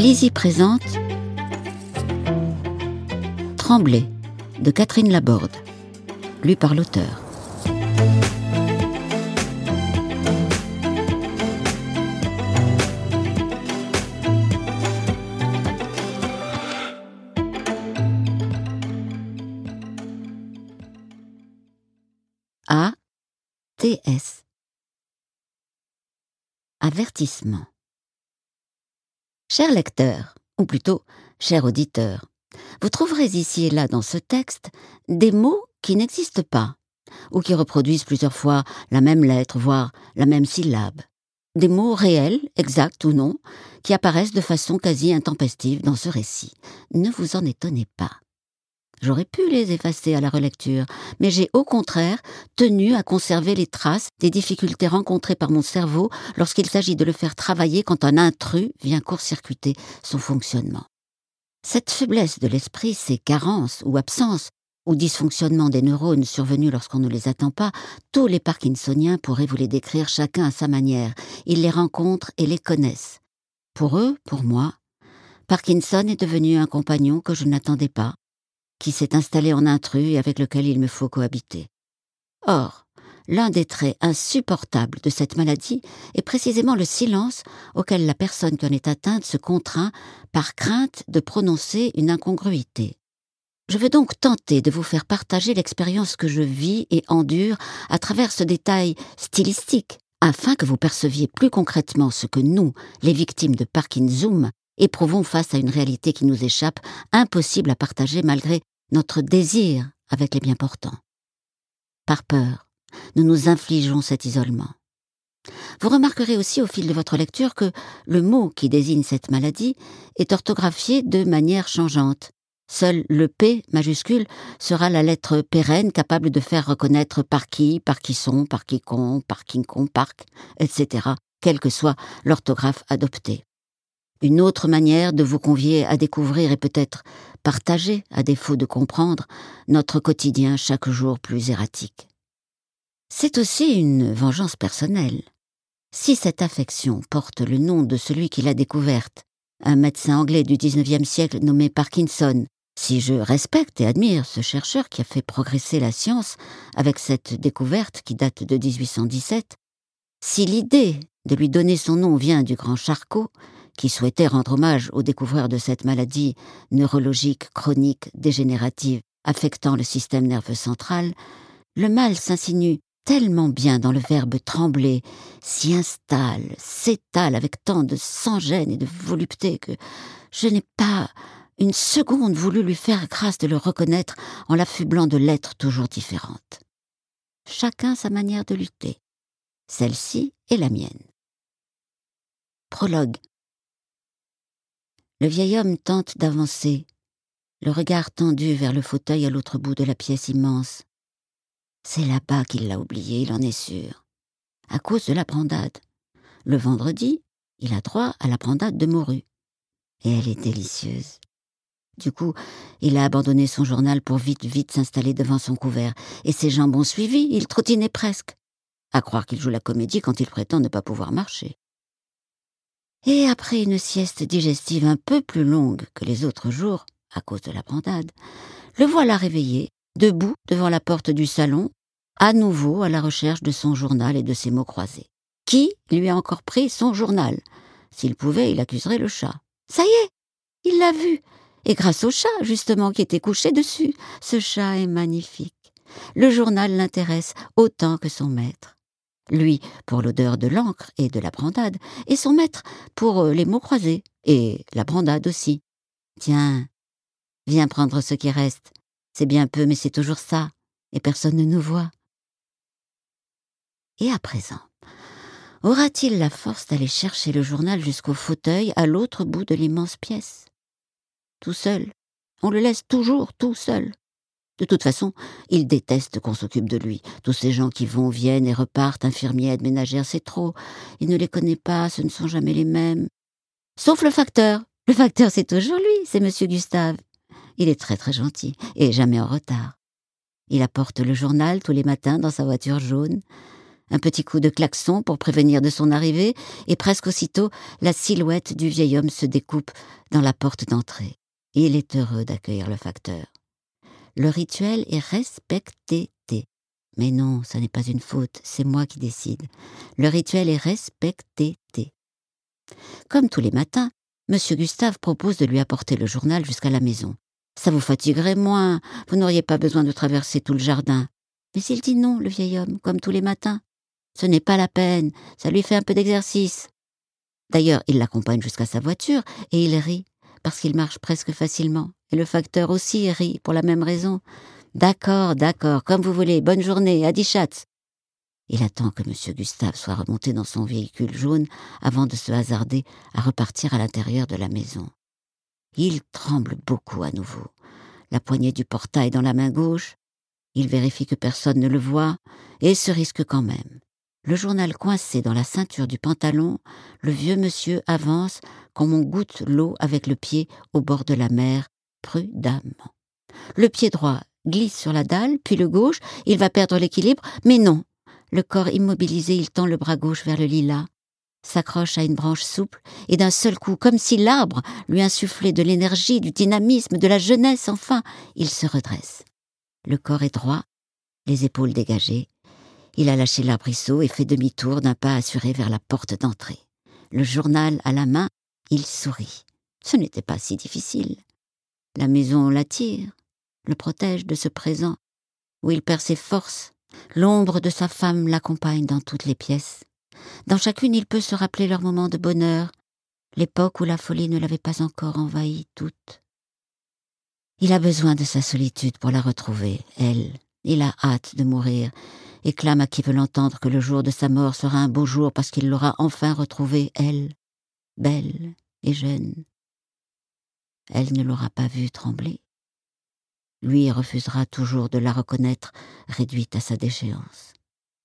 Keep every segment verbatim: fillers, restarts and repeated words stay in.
Lizzie présente Trembler de Catherine Laborde, lu par l'auteur. A T S. Avertissement. Cher lecteur, ou plutôt cher auditeur, vous trouverez ici et là dans ce texte des mots qui n'existent pas, ou qui reproduisent plusieurs fois la même lettre, voire la même syllabe. Des mots réels, exacts ou non, qui apparaissent de façon quasi intempestive dans ce récit. Ne vous en étonnez pas. J'aurais pu les effacer à la relecture, mais j'ai au contraire tenu à conserver les traces des difficultés rencontrées par mon cerveau lorsqu'il s'agit de le faire travailler quand un intrus vient court-circuiter son fonctionnement. Cette faiblesse de l'esprit, ces carences ou absences, ou dysfonctionnements des neurones survenus lorsqu'on ne les attend pas, tous les parkinsoniens pourraient vous les décrire chacun à sa manière. Ils les rencontrent et les connaissent. Pour eux, pour moi, Parkinson est devenu un compagnon que je n'attendais pas, qui s'est installé en intrus et avec lequel il me faut cohabiter. Or, l'un des traits insupportables de cette maladie est précisément le silence auquel la personne qui en est atteinte se contraint par crainte de prononcer une incongruité. Je veux donc tenter de vous faire partager l'expérience que je vis et endure à travers ce détail stylistique, afin que vous perceviez plus concrètement ce que nous, les victimes de Parkinson, éprouvons face à une réalité qui nous échappe, impossible à partager malgré notre désir avec les bien-portants. Par peur, nous nous infligeons cet isolement. Vous remarquerez aussi au fil de votre lecture que le mot qui désigne cette maladie est orthographié de manière changeante. Seul le P majuscule sera la lettre pérenne capable de faire reconnaître par qui, par qui sont, par qui con, par qui con, parc, et cetera, quelle que soit l'orthographe adoptée. Une autre manière de vous convier à découvrir et peut-être partager, à défaut de comprendre, notre quotidien chaque jour plus erratique. C'est aussi une vengeance personnelle. Si cette affection porte le nom de celui qui l'a découverte, un médecin anglais du dix-neuvième siècle nommé Parkinson, si je respecte et admire ce chercheur qui a fait progresser la science avec cette découverte qui date de dix-huit cent dix-sept, si l'idée de lui donner son nom vient du grand Charcot, qui souhaitait rendre hommage au découvreur de cette maladie neurologique chronique dégénérative affectant le système nerveux central, le mal s'insinue tellement bien dans le verbe trembler, s'y installe, s'étale avec tant de sans-gêne et de volupté que je n'ai pas une seconde voulu lui faire grâce de le reconnaître en l'affublant de lettres toujours différentes. Chacun sa manière de lutter. Celle-ci est la mienne. Prologue. Le vieil homme tente d'avancer, le regard tendu vers le fauteuil à l'autre bout de la pièce immense. C'est là-bas qu'il l'a oublié, il en est sûr, à cause de la brandade. Le vendredi, il a droit à la brandade de morue, et elle est délicieuse. Du coup, il a abandonné son journal pour vite, vite s'installer devant son couvert, et ses jambes ont suivi, il trottinait presque. À croire qu'il joue la comédie quand il prétend ne pas pouvoir marcher. Et après une sieste digestive un peu plus longue que les autres jours, à cause de la brandade, le voilà réveillé, debout devant la porte du salon, à nouveau à la recherche de son journal et de ses mots croisés. Qui lui a encore pris son journal? S'il pouvait, il accuserait le chat. Ça y est, il l'a vu, et grâce au chat, justement, qui était couché dessus. Ce chat est magnifique. Le journal l'intéresse autant que son maître. Lui pour l'odeur de l'encre et de la brandade, et son maître pour les mots croisés, et la brandade aussi. Tiens, viens prendre ce qui reste. C'est bien peu, mais c'est toujours ça, et personne ne nous voit. Et à présent, aura-t-il la force d'aller chercher le journal jusqu'au fauteuil à l'autre bout de l'immense pièce? Tout seul. On le laisse toujours tout seul. De toute façon, il déteste qu'on s'occupe de lui. Tous ces gens qui vont, viennent et repartent, infirmiers, aides-ménagères, c'est trop. Il ne les connaît pas, ce ne sont jamais les mêmes. Sauf le facteur. Le facteur, c'est toujours lui, c'est Monsieur Gustave. Il est très très gentil, et jamais en retard. Il apporte le journal tous les matins dans sa voiture jaune. Un petit coup de klaxon pour prévenir de son arrivée, et presque aussitôt, la silhouette du vieil homme se découpe dans la porte d'entrée. Il est heureux d'accueillir le facteur. Le rituel est respecté. Mais non, ça n'est pas une faute, c'est moi qui décide. Le rituel est respecté. Comme tous les matins, Monsieur Gustave propose de lui apporter le journal jusqu'à la maison. Ça vous fatiguerait moins, vous n'auriez pas besoin de traverser tout le jardin. Mais il dit non, le vieil homme, comme tous les matins. Ce n'est pas la peine, ça lui fait un peu d'exercice. D'ailleurs, il l'accompagne jusqu'à sa voiture et il rit, parce qu'il marche presque facilement. Et le facteur aussi rit, pour la même raison. D'accord, d'accord, comme vous voulez, bonne journée, à Dichatz. Il attend que Monsieur Gustave soit remonté dans son véhicule jaune avant de se hasarder à repartir à l'intérieur de la maison. Il tremble beaucoup à nouveau, la poignée du portail dans la main gauche. Il vérifie que personne ne le voit et se risque quand même. Le journal coincé dans la ceinture du pantalon, le vieux monsieur avance comme on goûte l'eau avec le pied au bord de la mer, prudemment. Le pied droit glisse sur la dalle, puis le gauche, il va perdre l'équilibre, mais non. Le corps immobilisé, il tend le bras gauche vers le lilas, s'accroche à une branche souple, et d'un seul coup, comme si l'arbre lui insufflait de l'énergie, du dynamisme, de la jeunesse, enfin, il se redresse. Le corps est droit, les épaules dégagées. Il a lâché l'arbrisseau et fait demi-tour d'un pas assuré vers la porte d'entrée. Le journal à la main, il sourit. Ce n'était pas si difficile. La maison l'attire, le protège de ce présent, où il perd ses forces. L'ombre de sa femme l'accompagne dans toutes les pièces. Dans chacune, il peut se rappeler leur moment de bonheur, l'époque où la folie ne l'avait pas encore envahi toute. Il a besoin de sa solitude pour la retrouver, elle. Il a hâte de mourir, et clame à qui veut l'entendre que le jour de sa mort sera un beau jour parce qu'il l'aura enfin retrouvée, elle, belle et jeune. Elle ne l'aura pas vue trembler. Lui refusera toujours de la reconnaître, réduite à sa déchéance.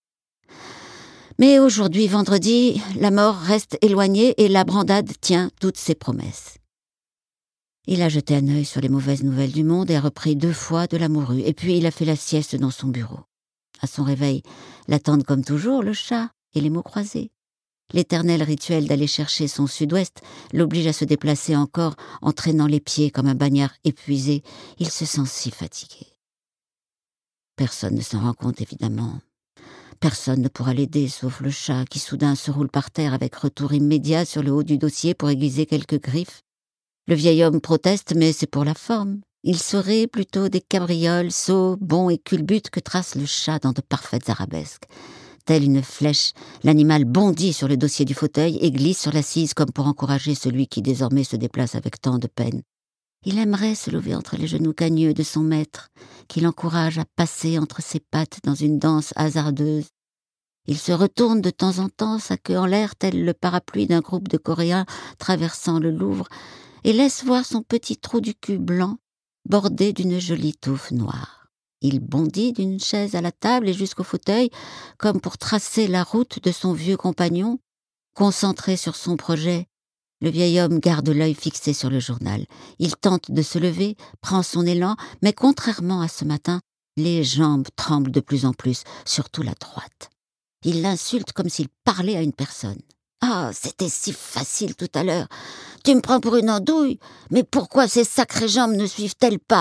Mais aujourd'hui, vendredi, la mort reste éloignée et la brandade tient toutes ses promesses. Il a jeté un œil sur les mauvaises nouvelles du monde et a repris deux fois de la morue, et puis il a fait la sieste dans son bureau. À son réveil, l'attendent comme toujours le chat et les mots croisés. L'éternel rituel d'aller chercher son sud-ouest l'oblige à se déplacer encore en traînant les pieds comme un bagnard épuisé. Il se sent si fatigué. Personne ne s'en rend compte, évidemment. Personne ne pourra l'aider, sauf le chat qui soudain se roule par terre avec retour immédiat sur le haut du dossier pour aiguiser quelques griffes. Le vieil homme proteste, mais c'est pour la forme. Il saurait plutôt des cabrioles, sauts, bonds et culbutes que trace le chat dans de parfaites arabesques. Telle une flèche, l'animal bondit sur le dossier du fauteuil et glisse sur l'assise comme pour encourager celui qui désormais se déplace avec tant de peine. Il aimerait se lever entre les genoux cagneux de son maître, qui l'encourage à passer entre ses pattes dans une danse hasardeuse. Il se retourne de temps en temps, sa queue en l'air, tel le parapluie d'un groupe de Coréens traversant le Louvre, et laisse voir son petit trou du cul blanc, bordé d'une jolie touffe noire. Il bondit d'une chaise à la table et jusqu'au fauteuil, comme pour tracer la route de son vieux compagnon. Concentré sur son projet, le vieil homme garde l'œil fixé sur le journal. Il tente de se lever, prend son élan, mais contrairement à ce matin, les jambes tremblent de plus en plus, surtout la droite. Il l'insulte comme s'il parlait à une personne. « Ah, c'était si facile tout à l'heure. Tu me prends pour une andouille, mais pourquoi ces sacrées jambes ne suivent-elles pas ?»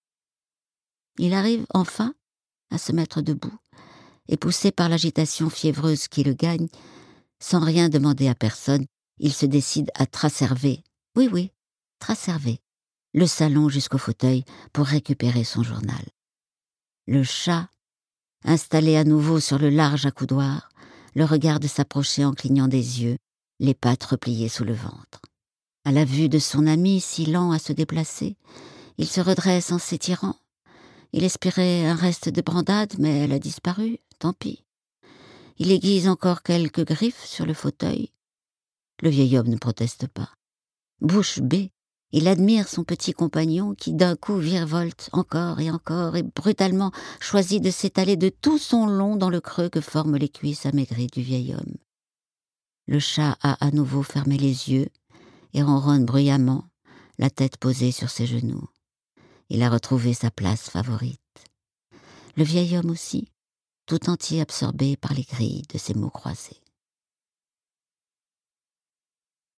Il arrive enfin à se mettre debout, et poussé par l'agitation fiévreuse qui le gagne, sans rien demander à personne, il se décide à tracerver, oui, oui, tracerver, le salon jusqu'au fauteuil pour récupérer son journal. Le chat, installé à nouveau sur le large accoudoir, le regarde s'approcher en clignant des yeux, les pattes repliées sous le ventre. À la vue de son ami si lent à se déplacer, il se redresse en s'étirant. Il espérait un reste de brandade, mais elle a disparu, tant pis. Il aiguise encore quelques griffes sur le fauteuil. Le vieil homme ne proteste pas. Bouche bée, il admire son petit compagnon qui d'un coup virevolte encore et encore et brutalement choisit de s'étaler de tout son long dans le creux que forment les cuisses amaigries du vieil homme. Le chat a à nouveau fermé les yeux et ronronne bruyamment, la tête posée sur ses genoux. Il a retrouvé sa place favorite. Le vieil homme aussi, tout entier absorbé par les grilles de ces mots croisés.